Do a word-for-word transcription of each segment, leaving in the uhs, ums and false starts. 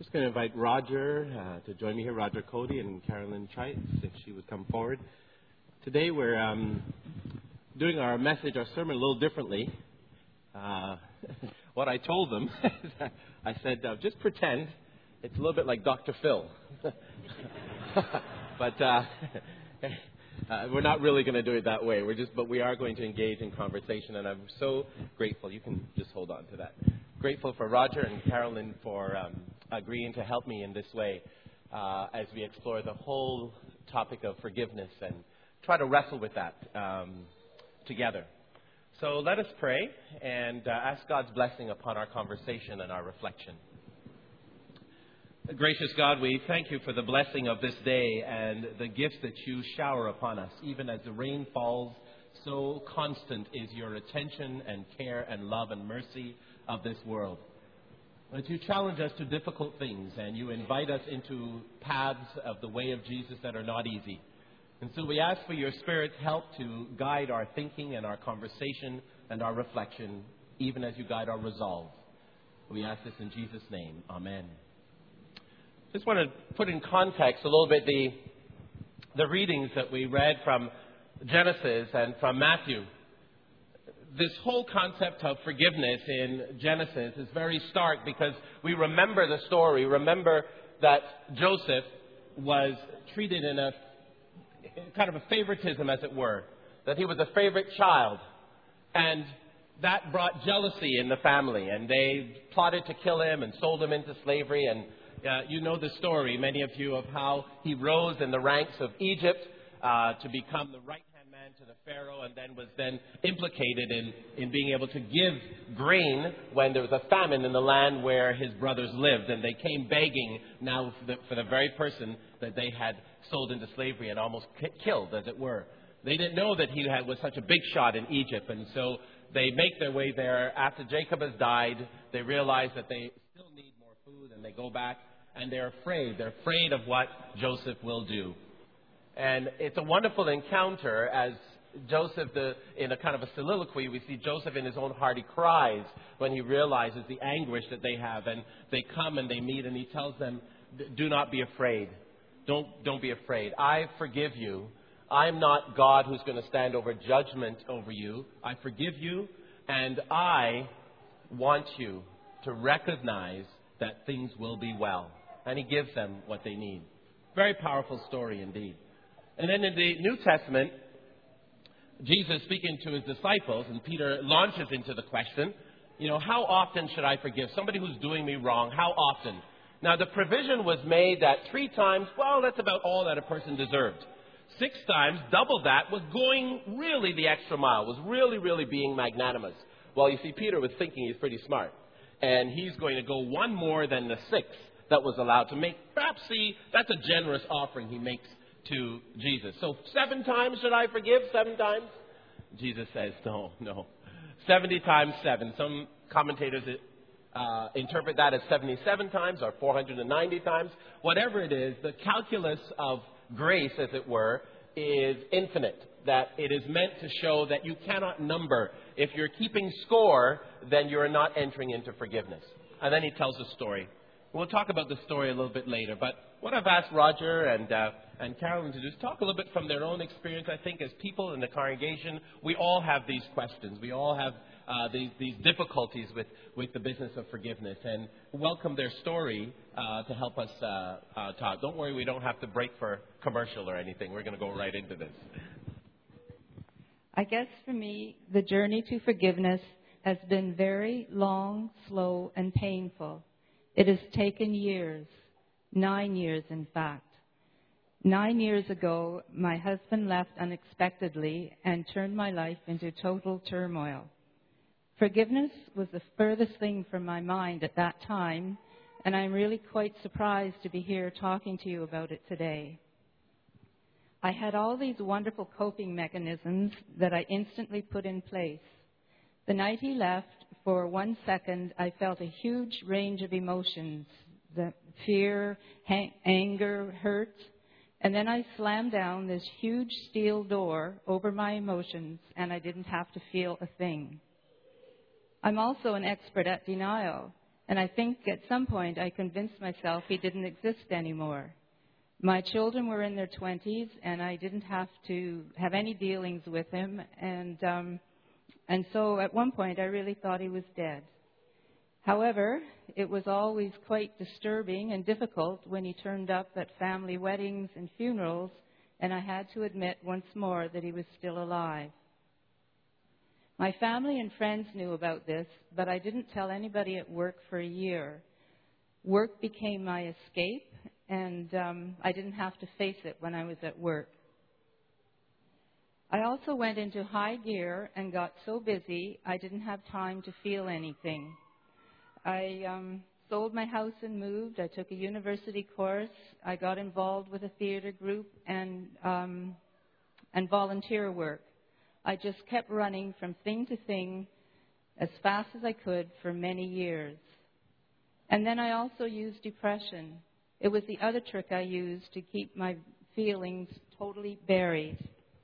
Just going to invite Roger uh, to join me here, Roger Cody and Carolyn Chites, if she would come forward. Today we're um, doing our message, our sermon a little differently. Uh, what I told them, I said, uh, just pretend it's a little bit like Doctor Phil. but uh, uh, we're not really going to do it that way. We're just, but we are going to engage in conversation, and I'm so grateful. You can just hold on to that. Grateful for Roger and Carolyn for um, agreeing to help me in this way uh, as we explore the whole topic of forgiveness and try to wrestle with that um, together. So let us pray and uh, ask God's blessing upon our conversation and our reflection. Gracious God, we thank you for the blessing of this day and the gifts that you shower upon us. Even as the rain falls, so constant is your attention and care and love and mercy of this world. That you challenge us to difficult things and you invite us into paths of the way of Jesus that are not easy. And so we ask for your Spirit's help to guide our thinking and our conversation and our reflection, even as you guide our resolve. We ask this in Jesus' name. Amen. Just want to put in context a little bit the, the readings that we read from Genesis and from Matthew. This whole concept of forgiveness in Genesis is very stark because we remember the story. Remember that Joseph was treated in a kind of a favoritism, as it were, that he was a favorite child. And that brought jealousy in the family. And they plotted to kill him and sold him into slavery. And uh, you know the story, many of you, of how he rose in the ranks of Egypt uh, to become the right to the Pharaoh, and then was then implicated in, in being able to give grain when there was a famine in the land where his brothers lived. And they came begging now for the, for the very person that they had sold into slavery and almost k- killed, as it were. They didn't know that he had, was such a big shot in Egypt. And so they make their way there. After Jacob has died, they realize that they still need more food, and they go back, and they're afraid. They're afraid of what Joseph will do. And it's a wonderful encounter as Joseph, the, in a kind of a soliloquy, we see Joseph in his own heart. He cries when he realizes the anguish that they have. And they come and they meet, and he tells them, do not be afraid. Don't, don't be afraid. I forgive you. I'm not God who's going to stand over judgment over you. I forgive you, and I want you to recognize that things will be well. And he gives them what they need. Very powerful story indeed. And then in the New Testament, Jesus speaking to his disciples, and Peter launches into the question, you know, how often should I forgive somebody who's doing me wrong? How often? Now, the provision was made that three times, well, that's about all that a person deserved. Six times, double that, was going really the extra mile, was really, really being magnanimous. Well, you see, Peter was thinking he's pretty smart, and he's going to go one more than the six that was allowed to make. Perhaps, see, that's a generous offering he makes to Jesus. So seven times should I forgive? Seven times? Jesus says, no, no. seventy times seven. Some commentators uh, interpret that as seventy-seven times or four hundred ninety times. Whatever it is, the calculus of grace, as it were, is infinite. That it is meant to show that you cannot number. If you're keeping score, then you're not entering into forgiveness. And then he tells a story. We'll talk about the story a little bit later. But what I've asked Roger and uh, and Carolyn to do is talk a little bit from their own experience. I think as people in the congregation, we all have these questions. We all have uh, these, these difficulties with, with the business of forgiveness. And welcome their story uh, to help us uh, uh, talk. Don't worry, we don't have to break for commercial or anything. We're going to go right into this. I guess for me, the journey to forgiveness has been very long, slow, and painful. It has taken years, nine years in fact. Nine years ago, my husband left unexpectedly and turned my life into total turmoil. Forgiveness was the furthest thing from my mind at that time, and I'm really quite surprised to be here talking to you about it today. I had all these wonderful coping mechanisms that I instantly put in place. The night he left, for one second, I felt a huge range of emotions, the fear, ha- anger, hurt. And then I slammed down this huge steel door over my emotions, and I didn't have to feel a thing. I'm also an expert at denial, And I think at some point I convinced myself he didn't exist anymore. My children were in their twenties, and I didn't have to have any dealings with him. And, um, and so at one point I really thought he was dead. However, it was always quite disturbing and difficult when he turned up at family weddings and funerals, and I had to admit once more that he was still alive. My family and friends knew about this, but I didn't tell anybody at work for a year. Work became my escape, and um, I didn't have to face it when I was at work. I also went into high gear and got so busy I didn't have time to feel anything. I um, sold my house and moved. I took a university course. I got involved with a theater group and um, and volunteer work. I just kept running from thing to thing as fast as I could for many years. And then I also used depression. It was the other trick I used to keep my feelings totally buried.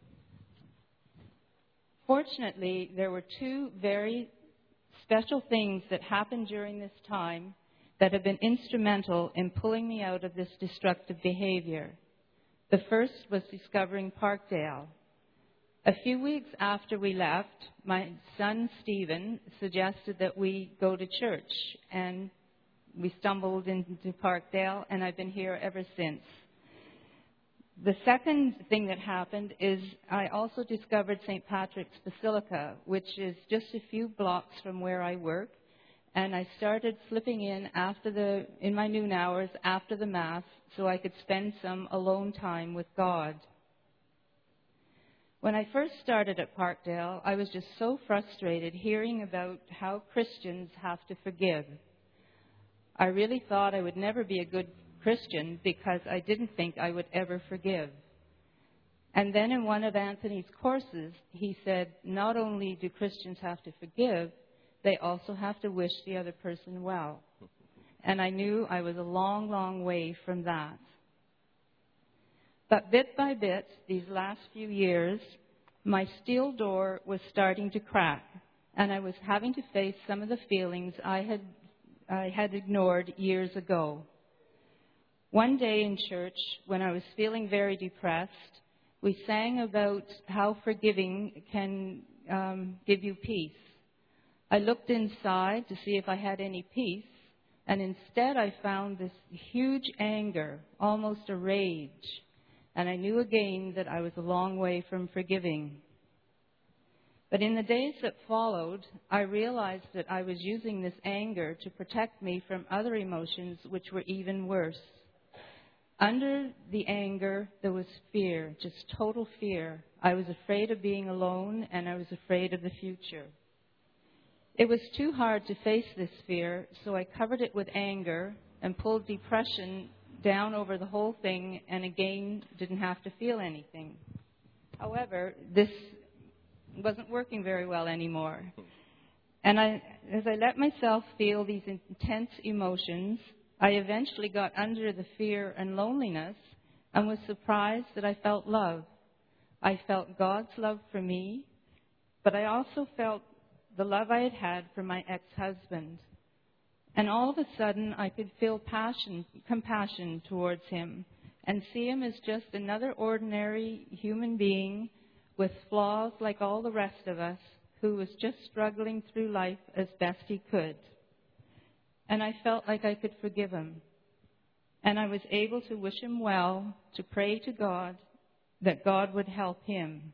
Fortunately, there were two very special things that happened during this time that have been instrumental in pulling me out of this destructive behavior. The first was discovering Parkdale. A few weeks after we left, my son Stephen suggested that we go to church, and we stumbled into Parkdale, and I've been here ever since. The second thing that happened is I also discovered Saint Patrick's Basilica, which is just a few blocks from where I work, and I started slipping in after the in my noon hours after the Mass so I could spend some alone time with God. When I first started at Parkdale, I was just so frustrated hearing about how Christians have to forgive. I really thought I would never be a good Christian because I didn't think I would ever forgive. And then in one of Anthony's courses, he said, not only do Christians have to forgive, they also have to wish the other person well. And I knew I was a long, long way from that. But bit by bit, these last few years, my steel door was starting to crack, and I was having to face some of the feelings I had I had ignored years ago. One day in church, when I was feeling very depressed, we sang about how forgiving can um, give you peace. I looked inside to see if I had any peace, and instead I found this huge anger, almost a rage. And I knew again that I was a long way from forgiving. But in the days that followed, I realized that I was using this anger to protect me from other emotions which were even worse. Under the anger, there was fear, just total fear. I was afraid of being alone, and I was afraid of the future. It was too hard to face this fear, so I covered it with anger and pulled depression down over the whole thing, and again didn't have to feel anything. However, this wasn't working very well anymore. And I, as I let myself feel these intense emotions, I eventually got under the fear and loneliness and was surprised that I felt love. I felt God's love for me, but I also felt the love I had had for my ex-husband. And all of a sudden, I could feel passion, compassion towards him and see him as just another ordinary human being with flaws like all the rest of us, who was just struggling through life as best he could. And I felt like I could forgive him. And I was able to wish him well, to pray to God that God would help him.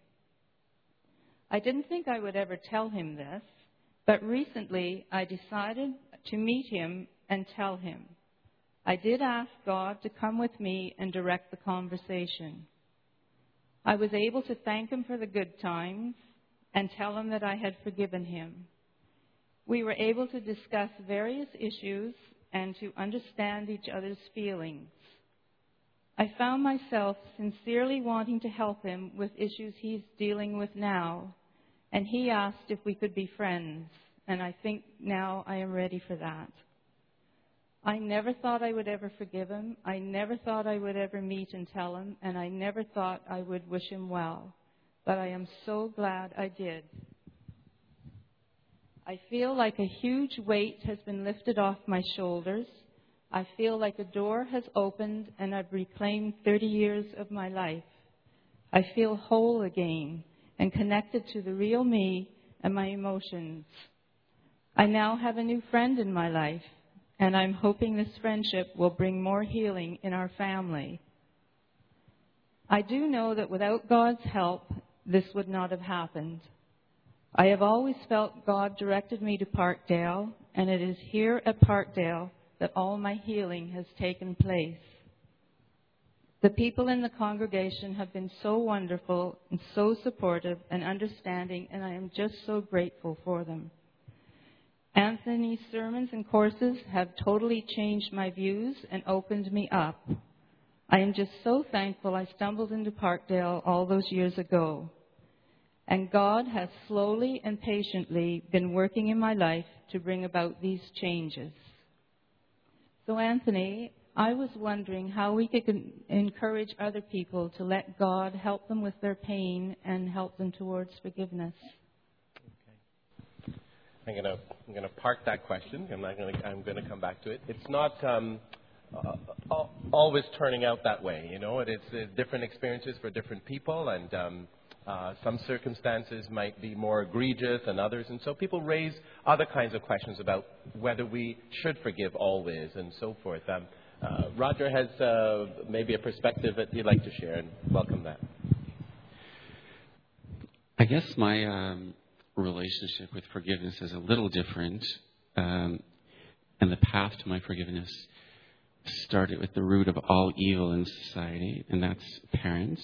I didn't think I would ever tell him this, but recently I decided to meet him and tell him. I did ask God to come with me and direct the conversation. I was able to thank him for the good times and tell him that I had forgiven him. We were able to discuss various issues and to understand each other's feelings. I found myself sincerely wanting to help him with issues he's dealing with now, and he asked if we could be friends. And I think now I am ready for that. I never thought I would ever forgive him. I never thought I would ever meet and tell him. And I never thought I would wish him well. But I am so glad I did. I feel like a huge weight has been lifted off my shoulders. I feel like a door has opened and I've reclaimed thirty years of my life. I feel whole again and connected to the real me and my emotions. I now have a new friend in my life, and I'm hoping this friendship will bring more healing in our family. I do know that without God's help, this would not have happened. I have always felt God directed me to Parkdale, and it is here at Parkdale that all my healing has taken place. The people in the congregation have been so wonderful and so supportive and understanding, and I am just so grateful for them. Anthony's sermons and courses have totally changed my views and opened me up. I am just so thankful I stumbled into Parkdale all those years ago. And God has slowly and patiently been working in my life to bring about these changes. So, Anthony, I was wondering how we could encourage other people to let God help them with their pain and help them towards forgiveness. Okay. I'm going to I'm going to park that question. I'm not going to I'm going to come back to it. It's not um, uh, always turning out that way. You know, it is uh, different experiences for different people, and um, uh, some circumstances might be more egregious than others, and so people raise other kinds of questions about whether we should forgive always and so forth. Um, uh, Roger has uh, maybe a perspective that he'd like to share, and welcome that. I guess my um, relationship with forgiveness is a little different, um, and the path to my forgiveness started with the root of all evil in society, and that's parents.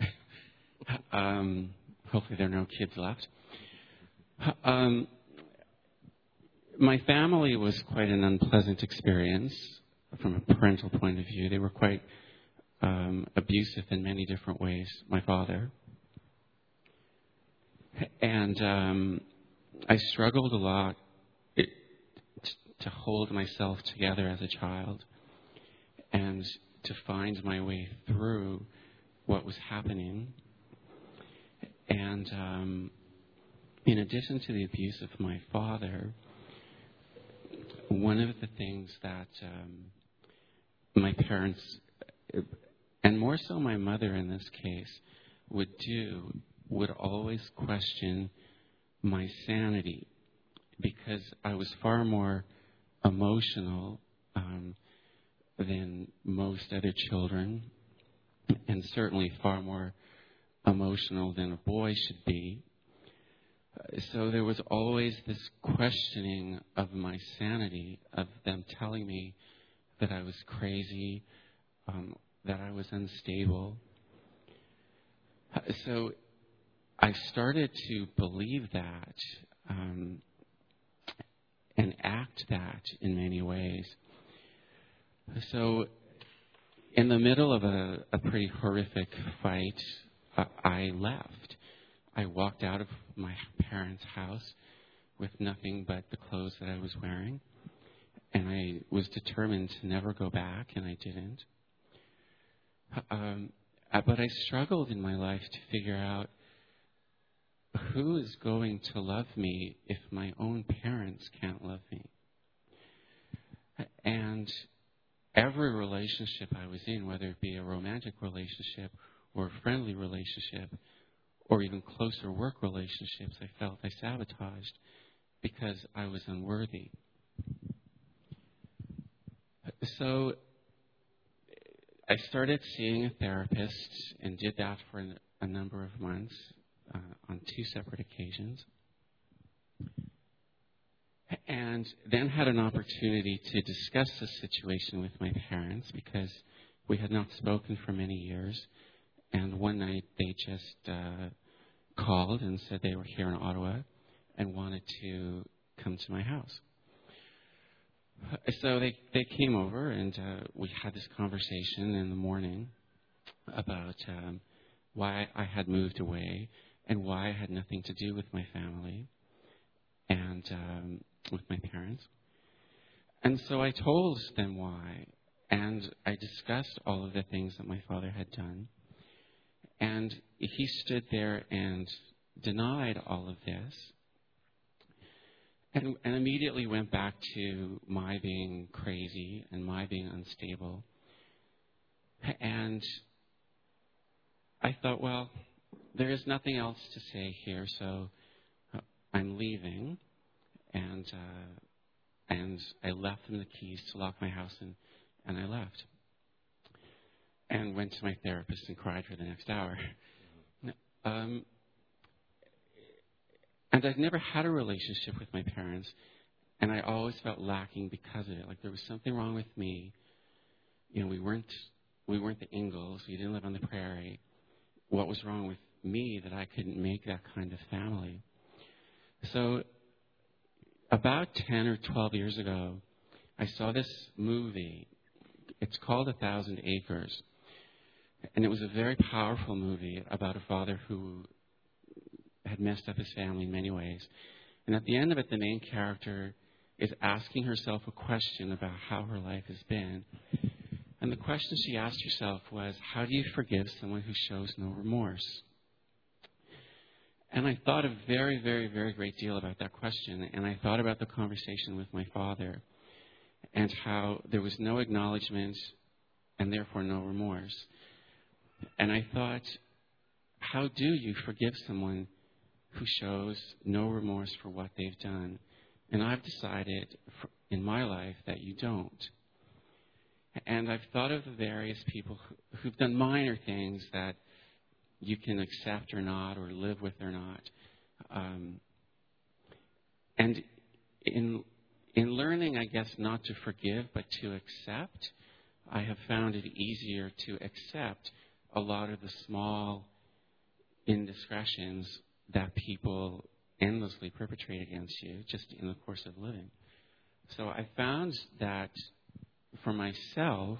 um, hopefully there are no kids left. Um, my family was quite an unpleasant experience from a parental point of view. They were quite um, abusive in many different ways, my father. And um, I struggled a lot it, t- to hold myself together as a child and to find my way through what was happening. And um, in addition to the abuse of my father, one of the things that um, my parents, and more so my mother in this case, would do would always question my sanity, because I was far more emotional um, than most other children, and certainly far more emotional than a boy should be. So there was always this questioning of my sanity, of them telling me that I was crazy, um, that I was unstable. So I started to believe that um, and act that in many ways. So in the middle of a, a pretty horrific fight, uh, I left. I walked out of my parents' house with nothing but the clothes that I was wearing, and I was determined to never go back, and I didn't. Um, but I struggled in my life to figure out who is going to love me if my own parents can't love me. And every relationship I was in, whether it be a romantic relationship or a friendly relationship or even closer work relationships, I felt I sabotaged because I was unworthy. So I started seeing a therapist and did that for a number of months uh, on two separate occasions. And then had an opportunity to discuss the situation with my parents because we had not spoken for many years. And one night they just uh, called and said they were here in Ottawa and wanted to come to my house. So they, they came over and uh, we had this conversation in the morning about um, why I had moved away and why I had nothing to do with my family and um, with my parents. And so I told them why, and I discussed all of the things that my father had done. And he stood there and denied all of this. and, and immediately went back to my being crazy and my being unstable. And I thought, well, there is nothing else to say here, so I'm leaving. And uh, and I left them the keys to lock my house, and, and I left. And went to my therapist and cried for the next hour. Um, and I'd never had a relationship with my parents, and I always felt lacking because of it. Like there was something wrong with me. You know, we weren't we weren't the Ingalls. We didn't live on the prairie. What was wrong with me that I couldn't make that kind of family? So about ten or twelve years ago, I saw this movie. It's called A Thousand Acres. And it was a very powerful movie about a father who had messed up his family in many ways. And at the end of it, the main character is asking herself a question about how her life has been. And the question she asked herself was, how do you forgive someone who shows no remorse? And I thought a very, very, very great deal about that question. And I thought about the conversation with my father and how there was no acknowledgement and therefore no remorse. And I thought, how do you forgive someone who shows no remorse for what they've done? And I've decided for, in my life that you don't. And I've thought of the various people who, who've done minor things that you can accept or not, or live with or not. Um, and in in learning, I guess, not to forgive but to accept, I have found it easier to accept a lot of the small indiscretions that people endlessly perpetrate against you just in the course of living. So I found that for myself,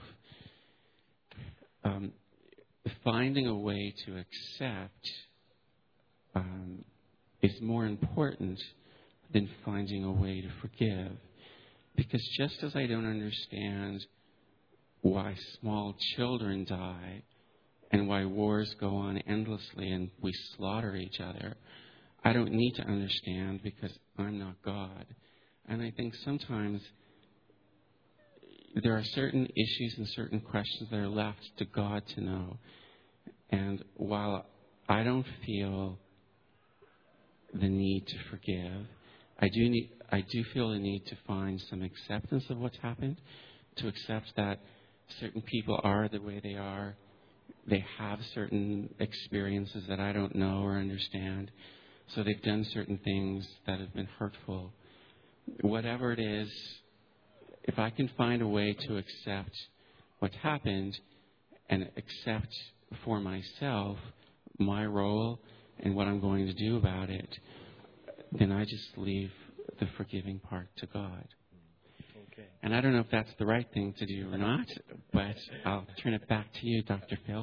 um, finding a way to accept um, is more important than finding a way to forgive. Because just as I don't understand why small children die and why wars go on endlessly and we slaughter each other, I don't need to understand because I'm not God. And I think sometimes there are certain issues and certain questions that are left to God to know. And while I don't feel the need to forgive, I do need, I do feel the need to find some acceptance of what's happened, to accept that certain people are the way they are. They have certain experiences that I don't know or understand. So they've done certain things that have been hurtful. Whatever it is, if I can find a way to accept what's happened and accept for myself my role and what I'm going to do about it, then I just leave the forgiving part to God. Okay. And I don't know if that's the right thing to do or not, but I'll turn it back to you, Doctor Phil.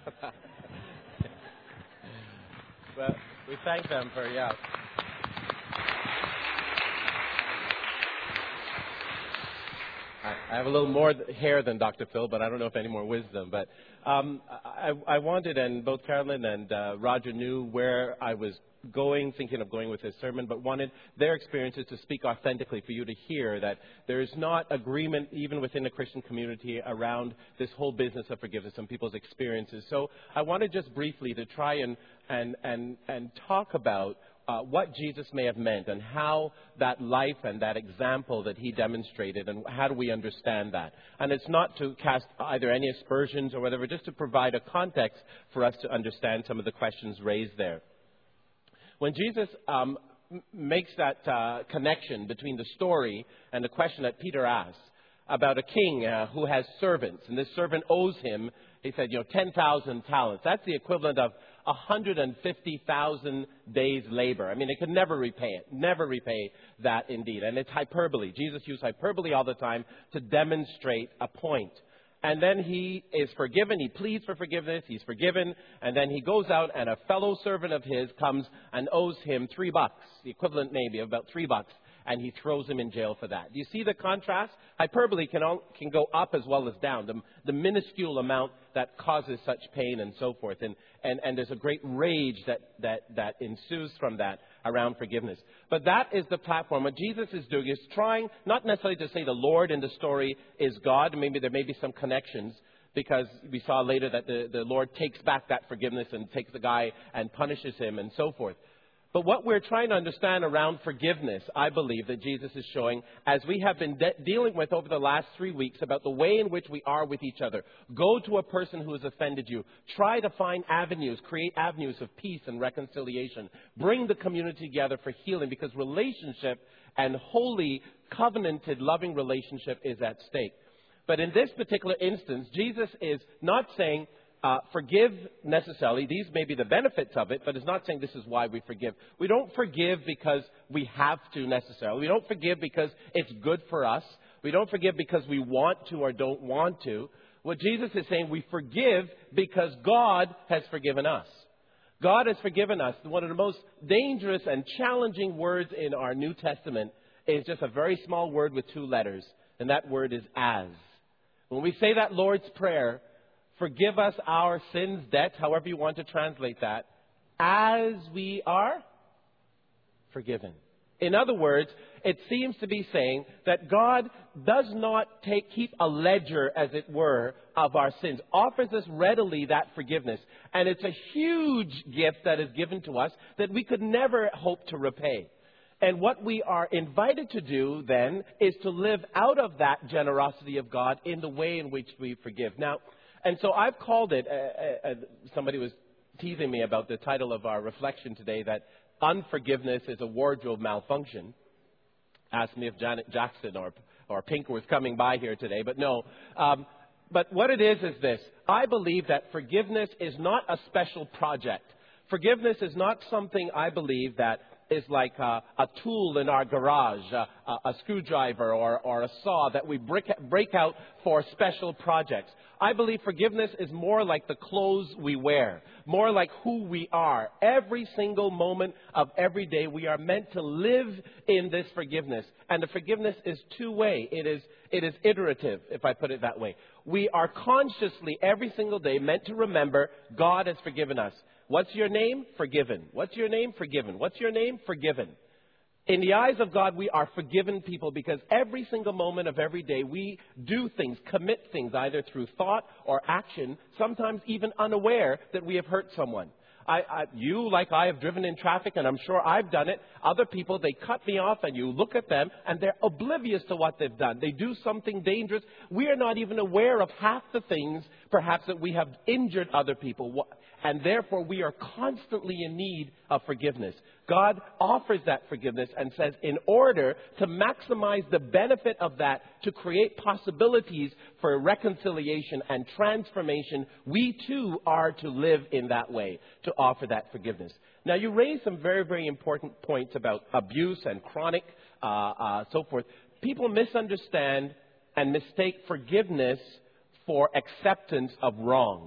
Well, we thank them for, yeah. I have a little more hair than Doctor Phil, but I don't know if any more wisdom. But um, I, I wanted, and both Carolyn and uh, Roger knew where I was going, thinking of going with this sermon, but wanted their experiences to speak authentically for you to hear that there is not agreement even within the Christian community around this whole business of forgiveness and people's experiences. So I wanted just briefly to try and, and, and, and talk about Uh, what Jesus may have meant and how that life and that example that he demonstrated and how do we understand that. And it's not to cast either any aspersions or whatever, just to provide a context for us to understand some of the questions raised there. When Jesus um, m- makes that uh, connection between the story and the question that Peter asked about a king uh, who has servants, and this servant owes him, he said, you know, ten thousand talents. That's the equivalent of one hundred fifty thousand days' labor. I mean, they could never repay it, never repay that indeed. And it's hyperbole. Jesus used hyperbole all the time to demonstrate a point. And then he is forgiven. He pleads for forgiveness. He's forgiven. And then he goes out and a fellow servant of his comes and owes him three bucks, the equivalent maybe of about three bucks. And he throws him in jail for that. Do you see the contrast? Hyperbole can all, can go up as well as down. The, the minuscule amount that causes such pain and so forth. And, and, and there's a great rage that, that, that ensues from that around forgiveness. But that is the platform. What Jesus is doing is trying not necessarily to say the Lord in the story is God. Maybe there may be some connections, because we saw later that the, the Lord takes back that forgiveness and takes the guy and punishes him and so forth. But what we're trying to understand around forgiveness, I believe that Jesus is showing, as we have been de- dealing with over the last three weeks, about the way in which we are with each other. Go to a person who has offended you. Try to find avenues, create avenues of peace and reconciliation. Bring the community together for healing, because relationship and holy, covenanted, loving relationship is at stake. But in this particular instance, Jesus is not saying, Uh, forgive necessarily. These may be the benefits of it, but it's not saying this is why we forgive. We don't forgive because we have to necessarily. We don't forgive because it's good for us. We don't forgive because we want to or don't want to. What Jesus is saying, we forgive because God has forgiven us. God has forgiven us. One of the most dangerous and challenging words in our New Testament is just a very small word with two letters, and that word is as. When we say that Lord's Prayer, forgive us our sins, debts, however you want to translate that, as we are forgiven. In other words, it seems to be saying that God does not take, keep a ledger, as it were, of our sins. Offers us readily that forgiveness. And it's a huge gift that is given to us that we could never hope to repay. And what we are invited to do then is to live out of that generosity of God in the way in which we forgive. Now, and so I've called it, uh, uh, somebody was teasing me about the title of our reflection today, that unforgiveness is a wardrobe malfunction. Asked me if Janet Jackson or, or Pink was coming by here today, but no. Um, but what it is is this. I believe that forgiveness is not a special project. Forgiveness is not something, I believe, that is like a, a tool in our garage, a, a, a screwdriver or, or a saw that we break, break out for special projects. I believe forgiveness is more like the clothes we wear, more like who we are. Every single moment of every day, we are meant to live in this forgiveness. And the forgiveness is two-way. It is, it is iterative, if I put it that way. We are consciously, every single day, meant to remember God has forgiven us. What's your name? Forgiven. What's your name? Forgiven. What's your name? Forgiven. In the eyes of God, we are forgiven people, because every single moment of every day we do things, commit things, either through thought or action, sometimes even unaware that we have hurt someone. I, I, you, like I, have driven in traffic, and I'm sure I've done it. Other people, they cut me off, and you look at them, and they're oblivious to what they've done. They do something dangerous. We are not even aware of half the things, perhaps, that we have injured other people. And therefore, we are constantly in need of forgiveness. God offers that forgiveness and says, in order to maximize the benefit of that, to create possibilities for reconciliation and transformation, we too are to live in that way, to offer that forgiveness. Now, you raised some very, very important points about abuse and chronic, uh, uh, so forth. People misunderstand and mistake forgiveness for acceptance of wrong.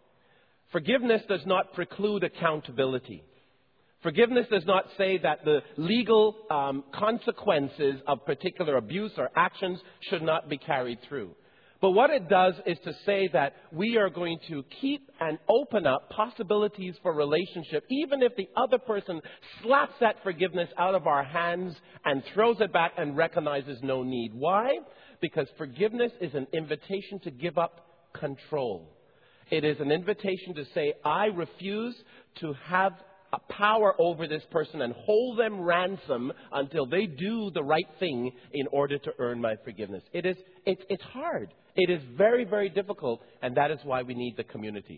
Forgiveness does not preclude accountability. Forgiveness does not say that the legal um, consequences of particular abuse or actions should not be carried through. But what it does is to say that we are going to keep and open up possibilities for relationship, even if the other person slaps that forgiveness out of our hands and throws it back and recognizes no need. Why? Because forgiveness is an invitation to give up control. It is an invitation to say, I refuse to have a power over this person and hold them ransom until they do the right thing in order to earn my forgiveness. It is, it, it's hard. It is very, very difficult, and that is why we need the community.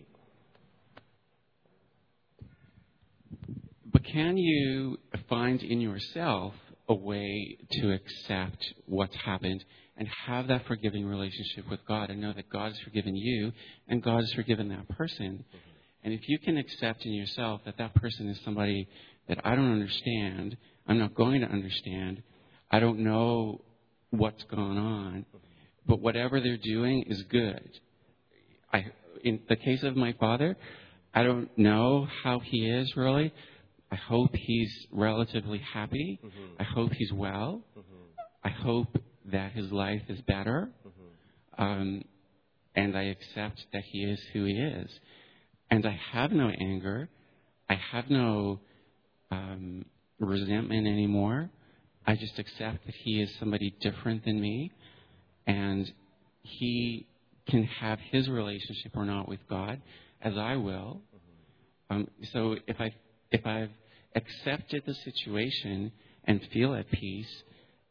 But can you find in yourself a way to accept what's happened and have that forgiving relationship with God, and know that God has forgiven you and God has forgiven that person? And if you can accept in yourself that that person is somebody that I don't understand, I'm not going to understand, I don't know what's going on, but whatever they're doing is good. I, in the case of my father, I don't know how he is really. I hope he's relatively happy. Mm-hmm. I hope he's well. Mm-hmm. I hope that his life is better. Mm-hmm. Um, and I accept that he is who he is. And I have no anger. I have no um, resentment anymore. I just accept that he is somebody different than me, and he can have his relationship or not with God, as I will. Um, so if I if I've accepted the situation and feel at peace,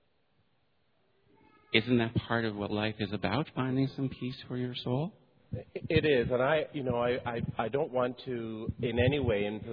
isn't that part of what life is about? Finding some peace for your soul. It is, and I, you know, I, I, I don't want to in any way in,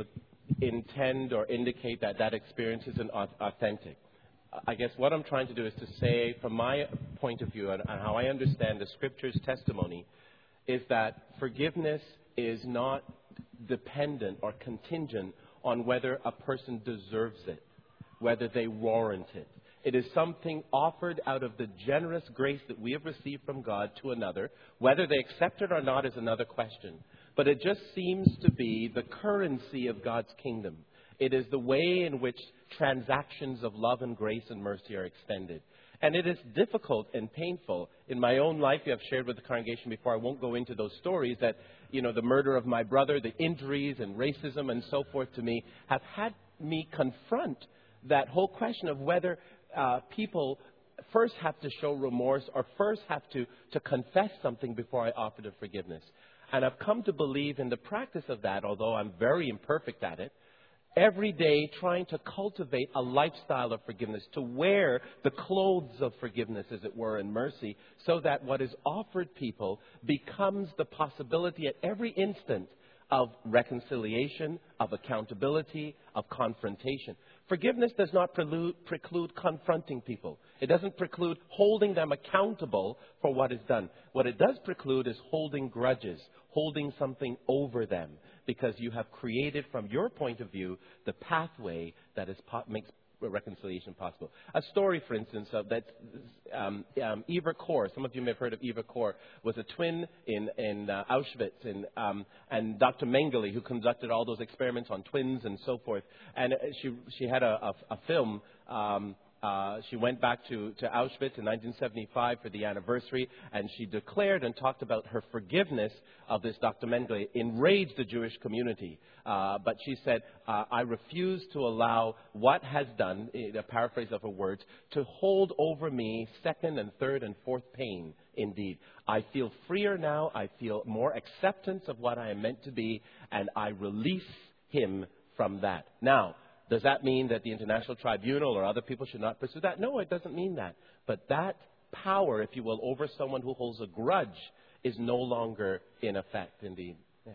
intend or indicate that that experience isn't authentic. I guess what I'm trying to do is to say, from my point of view and, and how I understand the Scripture's testimony, is that forgiveness is not dependent or contingent on whether a person deserves it, whether they warrant it. It is something offered out of the generous grace that we have received from God to another. Whether they accept it or not is another question. But it just seems to be the currency of God's kingdom. It is the way in which transactions of love and grace and mercy are extended. And it is difficult and painful. In my own life, I've shared with the congregation before, I won't go into those stories, that, you know, the murder of my brother, the injuries and racism and so forth to me have had me confront that whole question of whether uh, people first have to show remorse or first have to, to confess something before I offer the forgiveness. And I've come to believe in the practice of that, although I'm very imperfect at it, every day trying to cultivate a lifestyle of forgiveness, to wear the clothes of forgiveness, as it were, and mercy, so that what is offered people becomes the possibility at every instant of reconciliation, of accountability, of confrontation. Forgiveness does not prelude, preclude confronting people. It doesn't preclude holding them accountable for what is done. What it does preclude is holding grudges, holding something over them, because you have created, from your point of view, the pathway that is po- makes reconciliation possible. A story, for instance, of that um, um, Eva Kor, some of you may have heard of Eva Kor, was a twin in, in uh, Auschwitz, and, um, and Doctor Mengele, who conducted all those experiments on twins and so forth. And she, she had a, a, a film. Um, Uh, she went back to, to Auschwitz in nineteen seventy-five for the anniversary, and she declared and talked about her forgiveness of this Doctor Mengele. Enraged the Jewish community. Uh, but she said, uh, I refuse to allow what has done, a paraphrase of her words, to hold over me second and third and fourth pain, indeed. I feel freer now. I feel more acceptance of what I am meant to be, and I release him from that. Now, does that mean that the International Tribunal or other people should not pursue that? No, it doesn't mean that. But that power, if you will, over someone who holds a grudge is no longer in effect, indeed. Yeah.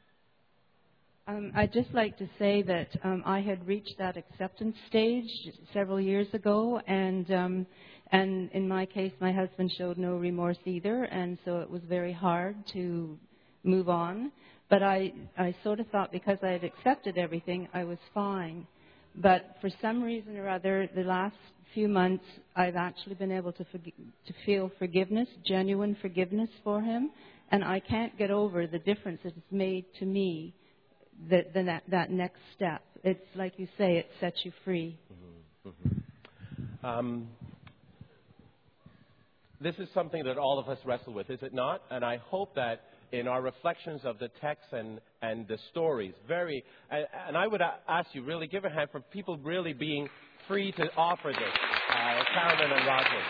Um, I'd just like to say that um, I had reached that acceptance stage several years ago, and um, and in my case, my husband showed no remorse either, and so it was very hard to move on. But I, I sort of thought because I had accepted everything, I was fine. But for some reason or other, the last few months, I've actually been able to forg- to feel forgiveness, genuine forgiveness for him, and I can't get over the difference that it's made to me, that, that, that next step. It's like you say, it sets you free. Mm-hmm. Mm-hmm. Um, this is something that all of us wrestle with, is it not? And I hope that in our reflections of the text and, and the stories, very, and, and I would a- ask you, really give a hand for people really being free to offer this, uh, Carolyn and Roger.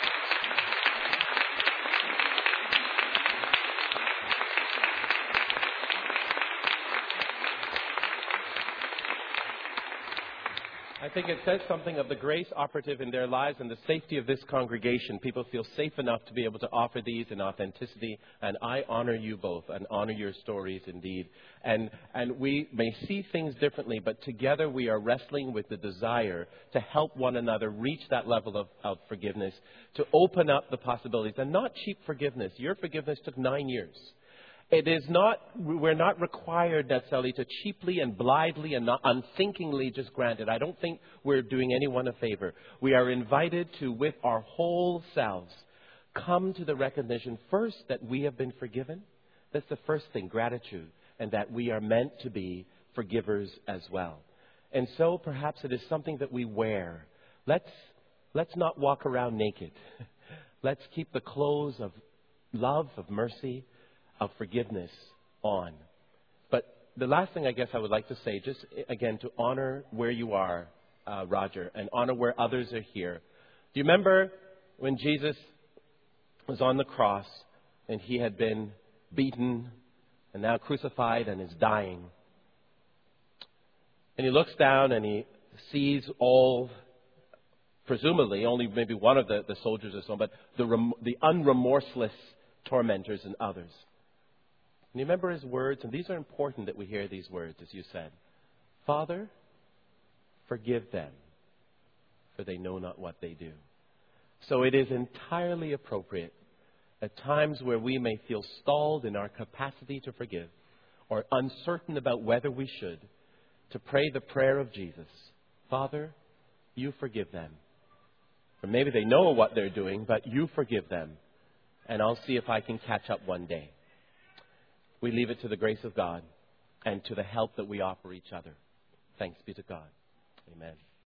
I think it says something of the grace operative in their lives and the safety of this congregation. People feel safe enough to be able to offer these in authenticity, and I honor you both and honor your stories indeed. And, and we may see things differently, but together we are wrestling with the desire to help one another reach that level of, of forgiveness, to open up the possibilities, and not cheap forgiveness. Your forgiveness took nine years. It is not, we're not required necessarily to cheaply and blithely and not unthinkingly just grant it. I don't think we're doing anyone a favor. We are invited to, with our whole selves, come to the recognition first that we have been forgiven. That's the first thing, gratitude, and that we are meant to be forgivers as well. And so perhaps it is something that we wear. Let's, let's not walk around naked. Let's keep the clothes of love, of mercy, of forgiveness on. But the last thing I guess I would like to say, just again to honor where you are uh, Roger, and honor where others are here. Do you remember when Jesus was on the cross and he had been beaten and now crucified and is dying? And he looks down and he sees all, presumably only maybe one of the, the soldiers or so, but the, rem, the unremorseless tormentors and others. And you remember his words, and these are important that we hear these words, as you said. Father, forgive them, for they know not what they do. So it is entirely appropriate at times where we may feel stalled in our capacity to forgive or uncertain about whether we should, to pray the prayer of Jesus. Father, you forgive them. Or maybe they know what they're doing, but you forgive them. And I'll see if I can catch up one day. We leave it to the grace of God and to the help that we offer each other. Thanks be to God. Amen.